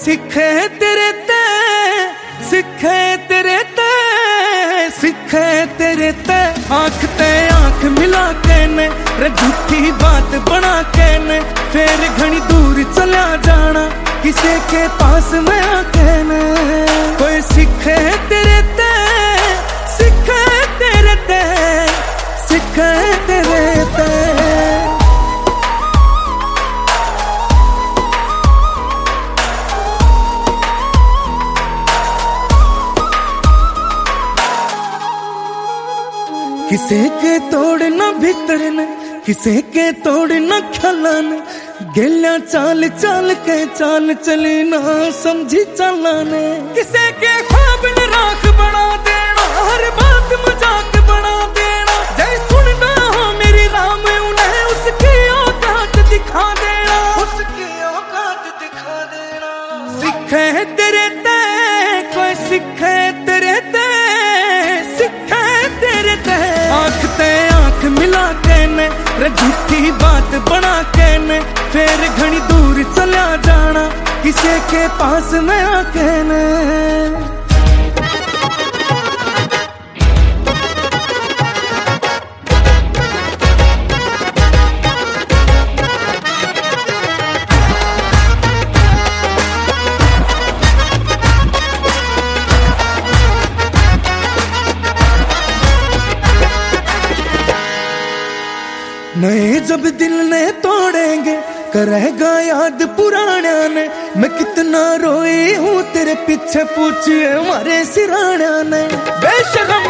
सिखे तेरे ते, सिखे तेरे ते, सिखे तेरे ते, आंख ते आंख मिला के ने रे झूठी बात बना के ने, फिर घनी दूर चला जाना किसी के पास में आके ने। कोई सिखे तेरे ते, सिखे तेरे ते, सिखे तेरे ते। किसे के तोड़ना भीतर ने, किसे के तोड़ना ख्यालन, गेलिया चाल चाल के चाल चली ना समझी चालाने। किसे के ख्वाब ने राख बना देना, हर बात मजाक बना देना, जय सुनना हो मेरी राम उन्हें उसकी औकात दिखा देना, उसकी औकात दिखा देना। सिखे तेरे ते, कोई सिखे तेरे ते, सिखे तेरे ते, आंख ते आंख मिला के ने रे झूठी बात बना के ने, फिर घनी दूर चला जाना किसी के पास में आके ने। नए जब दिल ने तोड़ेंगे करेगा याद पुराना ने, मैं कितना रोई हूँ तेरे पीछे पूछिए हमारे सिराना ने। बेशरम